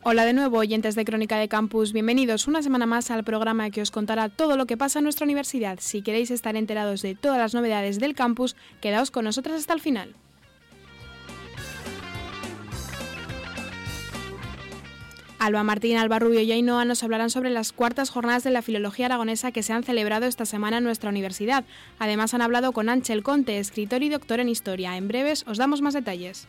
Hola de nuevo, oyentes de Crónica de Campus. Bienvenidos una semana más al programa que os contará todo lo que pasa en nuestra universidad. Si queréis estar enterados de todas las novedades del campus, quedaos con nosotros hasta el final. Alba Martín, Alba Rubio y Ainhoa nos hablarán sobre las cuartas jornadas de la Filología Aragonesa que se han celebrado esta semana en nuestra universidad. Además han hablado con Ángel Conte, escritor y doctor en Historia. En breves os damos más detalles.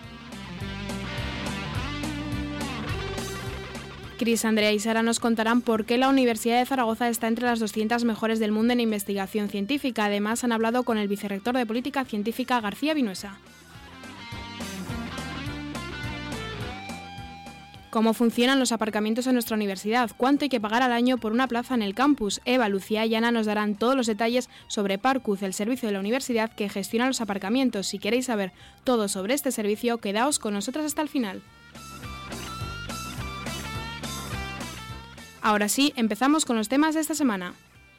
Cris, Andrea y Sara nos contarán por qué la Universidad de Zaragoza está entre las 200 mejores del mundo en investigación científica. Además han hablado con el vicerrector de Política Científica, García Vinuesa. ¿Cómo funcionan los aparcamientos en nuestra universidad? ¿Cuánto hay que pagar al año por una plaza en el campus? Eva, Lucía y Ana nos darán todos los detalles sobre Parcuz, el servicio de la universidad que gestiona los aparcamientos. Si queréis saber todo sobre este servicio, quedaos con nosotras hasta el final. Ahora sí, empezamos con los temas de esta semana.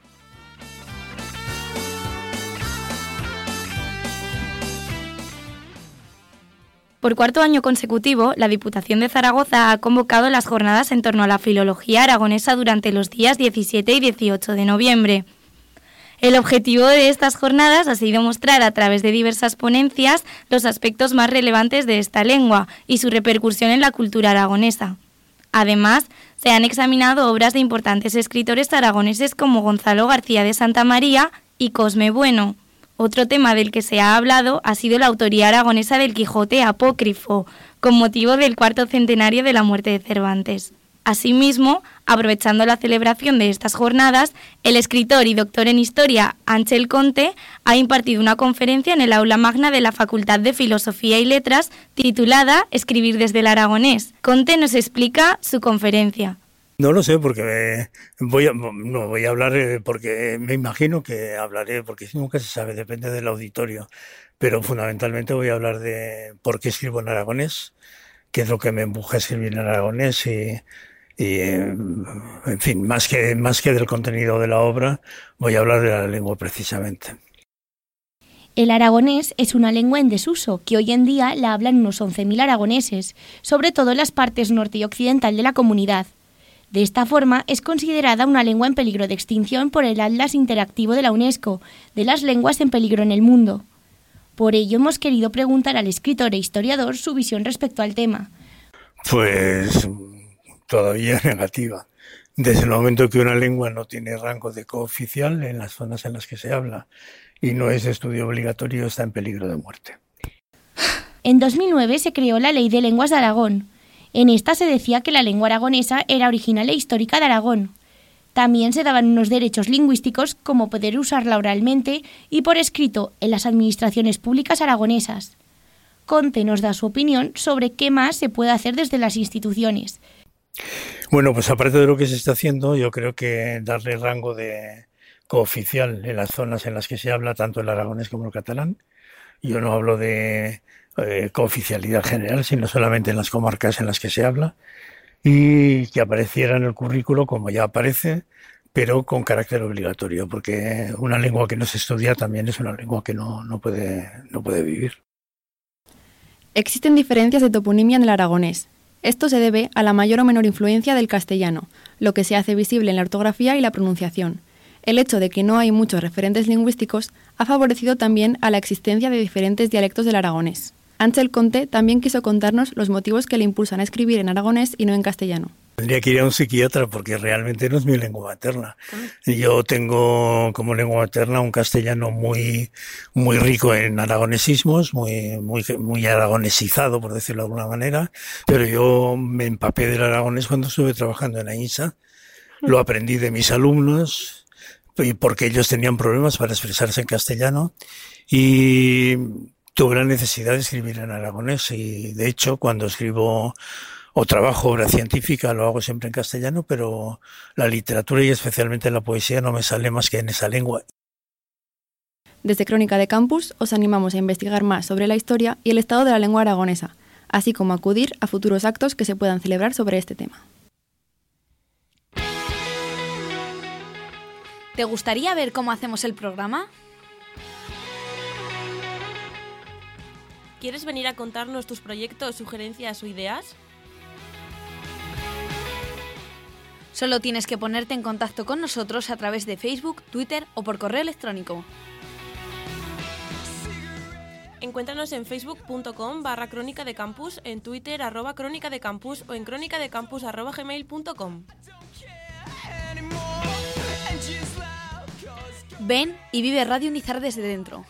Por cuarto año consecutivo, la Diputación de Zaragoza ha convocado las jornadas en torno a la filología aragonesa durante los días 17 y 18 de noviembre. El objetivo de estas jornadas ha sido mostrar a través de diversas ponencias los aspectos más relevantes de esta lengua y su repercusión en la cultura aragonesa. Además, se han examinado obras de importantes escritores aragoneses como Gonzalo García de Santamaría y Cosme Bueno. Otro tema del que se ha hablado ha sido la autoría aragonesa del Quijote apócrifo, con motivo del cuarto centenario de la muerte de Cervantes. Asimismo, aprovechando la celebración de estas jornadas, el escritor y doctor en Historia Ángel Conte ha impartido una conferencia en el aula magna de la Facultad de Filosofía y Letras titulada Escribir desde el aragonés. Conte nos explica su conferencia. No lo sé, porque voy a hablar porque me imagino que hablaré, porque nunca se sabe, depende del auditorio, pero fundamentalmente voy a hablar de por qué escribo en aragonés, qué es lo que me empuja a escribir en aragonés y en fin, más que del contenido de la obra, voy a hablar de la lengua precisamente. El aragonés es una lengua en desuso, que hoy en día la hablan unos 11.000 aragoneses, sobre todo en las partes norte y occidental de la comunidad. De esta forma, es considerada una lengua en peligro de extinción por el Atlas Interactivo de la UNESCO, de las lenguas en peligro en el mundo. Por ello hemos querido preguntar al escritor e historiador su visión respecto al tema. Pues todavía negativa. Desde el momento que una lengua no tiene rango de cooficial en las zonas en las que se habla y no es de estudio obligatorio, está en peligro de muerte. En 2009 se creó la Ley de Lenguas de Aragón. En esta se decía que la lengua aragonesa era original e histórica de Aragón. También se daban unos derechos lingüísticos como poder usarla oralmente y por escrito en las administraciones públicas aragonesas. Conte nos da su opinión sobre qué más se puede hacer desde las instituciones. Bueno, pues aparte de lo que se está haciendo, yo creo que darle rango de cooficial en las zonas en las que se habla tanto el aragonés como el catalán. Yo no hablo de cooficialidad general, sino solamente en las comarcas en las que se habla, y que apareciera en el currículo como ya aparece, pero con carácter obligatorio, porque una lengua que no se estudia también es una lengua que no puede vivir. Existen diferencias de toponimia en el aragonés. Esto se debe a la mayor o menor influencia del castellano, lo que se hace visible en la ortografía y la pronunciación. El hecho de que no hay muchos referentes lingüísticos ha favorecido también a la existencia de diferentes dialectos del aragonés. Ángel Conte también quiso contarnos los motivos que le impulsan a escribir en aragonés y no en castellano. Tendría que ir a un psiquiatra porque realmente no es mi lengua materna. Yo tengo como lengua materna un castellano muy rico en aragonesismos, muy aragonesizado, por decirlo de alguna manera, pero yo me empapé del aragonés cuando estuve trabajando en AINSA. Lo aprendí de mis alumnos porque ellos tenían problemas para expresarse en castellano y tuve la necesidad de escribir en aragonés y de hecho cuando escribo o trabajo obra científica lo hago siempre en castellano, pero la literatura y especialmente la poesía no me sale más que en esa lengua. Desde Crónica de Campus os animamos a investigar más sobre la historia y el estado de la lengua aragonesa, así como a acudir a futuros actos que se puedan celebrar sobre este tema. ¿Te gustaría ver cómo hacemos el programa? ¿Quieres venir a contarnos tus proyectos, sugerencias o ideas? Solo tienes que ponerte en contacto con nosotros a través de Facebook, Twitter o por correo electrónico. Encuéntranos en facebook.com/crónica de campus, en Twitter @crónica de campus o en cronicadecampus@gmail.com. Ven y vive Radio Nizar desde dentro.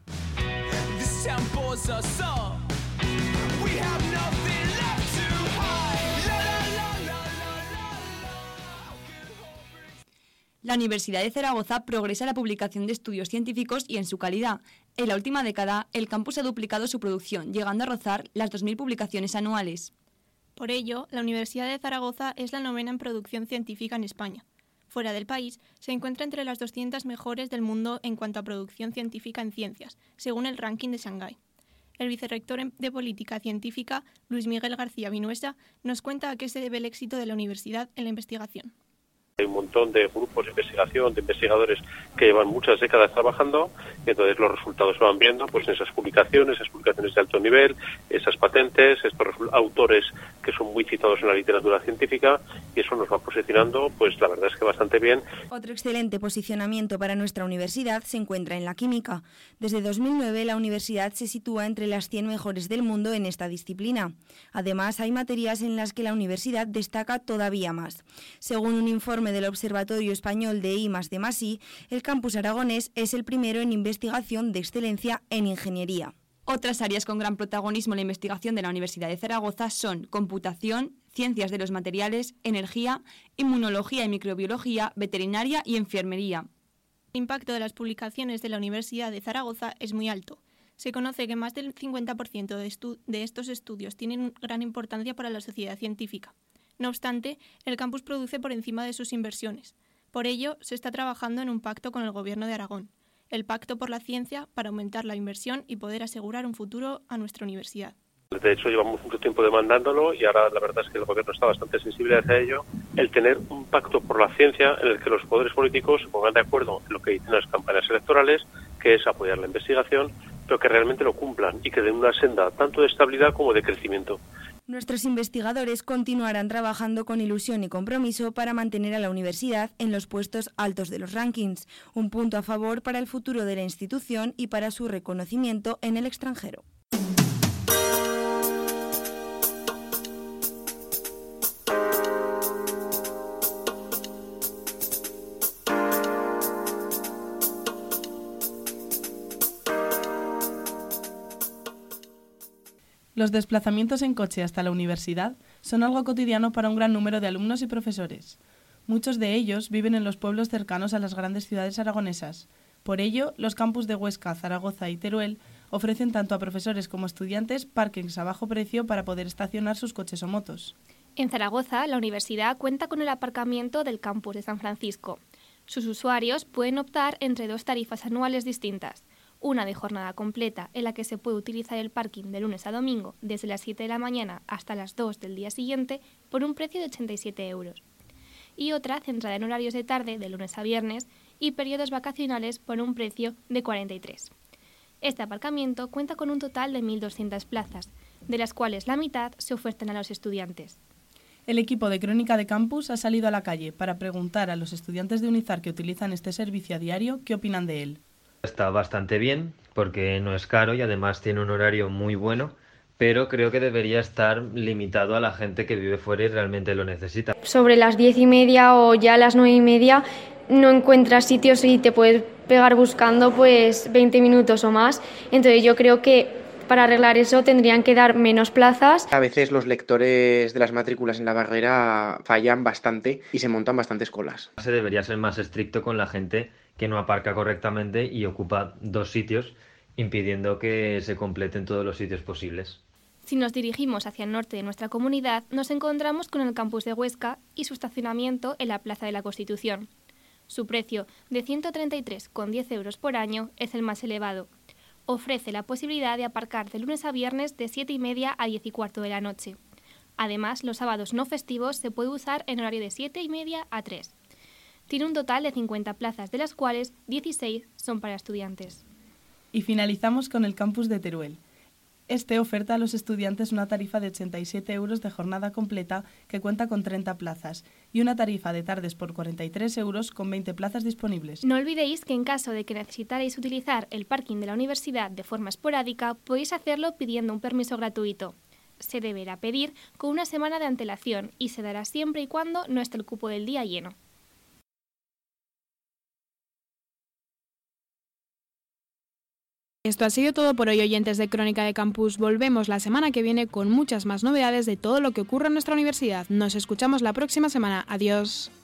La Universidad de Zaragoza progresa en la publicación de estudios científicos y en su calidad. En la última década, el campus ha duplicado su producción, llegando a rozar las 2.000 publicaciones anuales. Por ello, la Universidad de Zaragoza es la 9ª en producción científica en España. Fuera del país, se encuentra entre las 200 mejores del mundo en cuanto a producción científica en ciencias, según el ranking de Shanghái. El vicerrector de Política Científica, Luis Miguel García Vinuesa, nos cuenta a qué se debe el éxito de la universidad en la investigación. Hay un montón de grupos de investigación, de investigadores que llevan muchas décadas trabajando, y entonces los resultados se van viendo pues en esas publicaciones de alto nivel, esas patentes, estos autores que son muy citados en la literatura científica, y eso nos va posicionando, pues la verdad es que bastante bien. Otro excelente posicionamiento para nuestra universidad se encuentra en la química. Desde 2009 la universidad se sitúa entre las 100 mejores del mundo en esta disciplina. Además, hay materias en las que la universidad destaca todavía más. Según un informe del Observatorio Español de I+D+I, el campus aragonés es el primero en investigación de excelencia en ingeniería. Otras áreas con gran protagonismo en la investigación de la Universidad de Zaragoza son computación, ciencias de los materiales, energía, inmunología y microbiología, veterinaria y enfermería. El impacto de las publicaciones de la Universidad de Zaragoza es muy alto. Se conoce que más del 50% de estos estudios tienen gran importancia para la sociedad científica. No obstante, el campus produce por encima de sus inversiones. Por ello, se está trabajando en un pacto con el Gobierno de Aragón, el Pacto por la Ciencia, para aumentar la inversión y poder asegurar un futuro a nuestra universidad. De hecho, llevamos mucho tiempo demandándolo y ahora la verdad es que el Gobierno está bastante sensible hacia ello. El tener un pacto por la ciencia en el que los poderes políticos se pongan de acuerdo en lo que dicen las campañas electorales, que es apoyar la investigación, pero que realmente lo cumplan y que den una senda tanto de estabilidad como de crecimiento. Nuestros investigadores continuarán trabajando con ilusión y compromiso para mantener a la universidad en los puestos altos de los rankings, un punto a favor para el futuro de la institución y para su reconocimiento en el extranjero. Los desplazamientos en coche hasta la universidad son algo cotidiano para un gran número de alumnos y profesores. Muchos de ellos viven en los pueblos cercanos a las grandes ciudades aragonesas. Por ello, los campus de Huesca, Zaragoza y Teruel ofrecen tanto a profesores como estudiantes parkings a bajo precio para poder estacionar sus coches o motos. En Zaragoza, la universidad cuenta con el aparcamiento del campus de San Francisco. Sus usuarios pueden optar entre 2 tarifas anuales distintas. Una de jornada completa, en la que se puede utilizar el parking de lunes a domingo desde las 7 de la mañana hasta las 2 del día siguiente por un precio de 87 €. Y otra centrada en horarios de tarde de lunes a viernes y periodos vacacionales por un precio de 43. Este aparcamiento cuenta con un total de 1.200 plazas, de las cuales la mitad se ofertan a los estudiantes. El equipo de Crónica de Campus ha salido a la calle para preguntar a los estudiantes de Unizar que utilizan este servicio a diario qué opinan de él. Está bastante bien porque no es caro y además tiene un horario muy bueno, pero creo que debería estar limitado a la gente que vive fuera y realmente lo necesita. Sobre las 10:30 o ya a las 9:30 no encuentras sitios y te puedes pegar buscando pues 20 minutos o más. Entonces yo creo que para arreglar eso tendrían que dar menos plazas. A veces los lectores de las matrículas en la barrera fallan bastante y se montan bastantes colas. Se debería ser más estricto con la gente que no aparca correctamente y ocupa 2 sitios, impidiendo que se completen todos los sitios posibles. Si nos dirigimos hacia el norte de nuestra comunidad, nos encontramos con el campus de Huesca y su estacionamiento en la Plaza de la Constitución. Su precio, de 133,10 € por año, es el más elevado. Ofrece la posibilidad de aparcar de lunes a viernes de 7:30 a 10:15 de la noche. Además, los sábados no festivos se puede usar en horario de 7:30 a 3. Tiene un total de 50 plazas, de las cuales 16 son para estudiantes. Y finalizamos con el campus de Teruel. Este oferta a los estudiantes una tarifa de 87 euros de jornada completa que cuenta con 30 plazas y una tarifa de tardes por 43 euros con 20 plazas disponibles. No olvidéis que en caso de que necesitarais utilizar el parking de la universidad de forma esporádica, podéis hacerlo pidiendo un permiso gratuito. Se deberá pedir con una semana de antelación y se dará siempre y cuando no esté el cupo del día lleno. Esto ha sido todo por hoy, oyentes de Crónica de Campus. Volvemos la semana que viene con muchas más novedades de todo lo que ocurre en nuestra universidad. Nos escuchamos la próxima semana. Adiós.